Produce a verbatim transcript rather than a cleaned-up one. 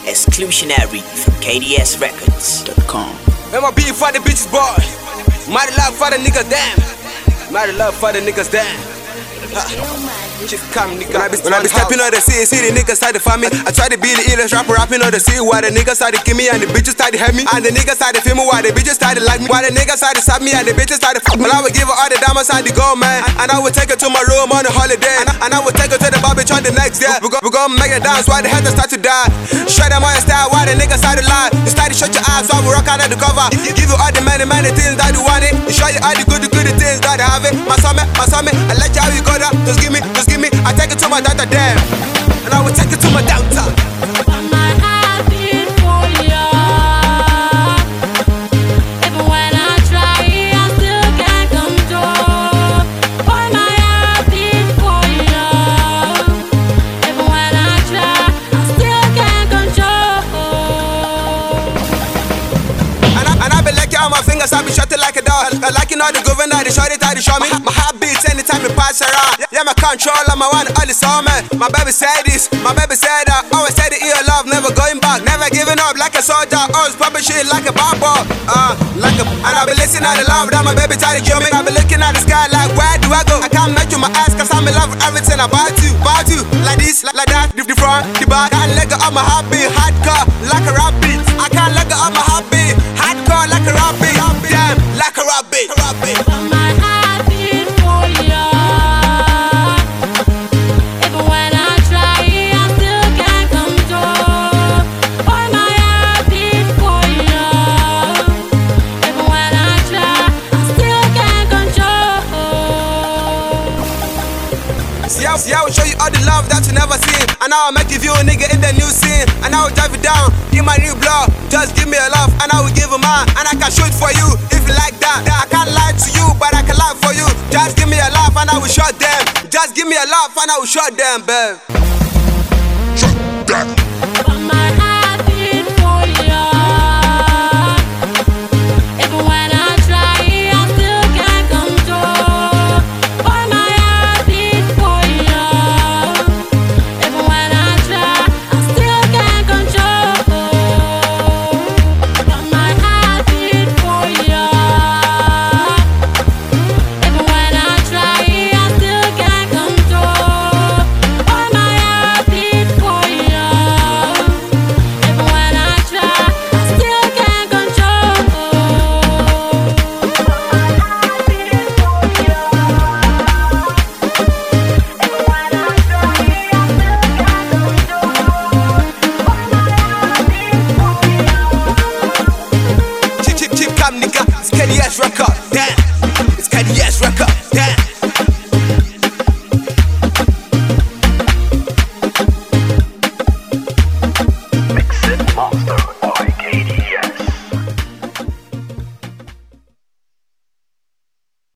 Exclusionary from K D S Records dot com. Man, my beat for the bitches, boy. Mighty love for the niggas, damn. Mighty love for the niggas, damn. Just come, nigga. When I be, when I be stepping on the city, see the niggas start to find me. I try to be the illest rapper rapping on the city. While the niggas start to give me and the bitches start to help me. And the niggas start to feel me while the bitches start to like me. While the niggas start to stop me and the bitches start to fuck me. Well, I would give her all the diamonds and the gold, man. And I would take her to my room on a holiday. And I, and I would take her to the Bobby Tron the next day. We're gonna we gon make it dance while the haters start to die. Straight them on your style while the niggas start to lie. You start to shut your eyes while we rock out of the cover. You give you all the many, many things that you want it. You show you all the good, the good things that you have it. My summer, my summer, I let you how you go down. Just give me, just give me. I take it to my daughter, damn. And I will take it to my daughter. My heart beat for you. Even when I try, I still can't control. Boy, my heart beat for you. Even when I try, I still can't control. And I, and I be like on my fingers, I be shutting like a dog. I like you know the governor, they shot it, they show me. My heart beats anytime you pass around. Yeah, my controller, my one, all the summer. My baby said this, my baby said that. Always said the ear love, never going back, never giving up like a soldier. Always popping shit like a bubble. Uh, like a, and I be listening to the love that my baby try to kill me. I be looking at the sky like, where do I go? I can't make you my ass, cause I'm in love with everything about you, about you. Like this, like, like that, the, the front, the back. Can't let go of my heartbeat, hardcore, like a rap beat. I can't let go of my heartbeat, hardcore, like a rap beat. Damn, like a rap beat, rap beat. My heart beat for you. Even when I try, I still can't control. Boy, my heart beat for you. Even when I try, I still can't control. See, I, see, I will show you all the love that you never seen. And I will make you view a nigga in the new scene. And I will drive you down, give my new blow. Just give me a love, and I will give a mine. And I can shoot for you if you like that. I can't lie to you, but I can lie for you. Just give me a laugh, and I will shut them. Just give me a laugh, and I will shut them, babe. Shut them. My heart beat for you. Even when I try, I still can't control. Boy, my heart beat for you. Even when I try, I still can't control. My heart beat for you. Even when I try, I still can't control. Boy, my heart beat for you. Even when I try, I still can't control. Chip, chip, chip, come, nigga. It's K D S record, damn.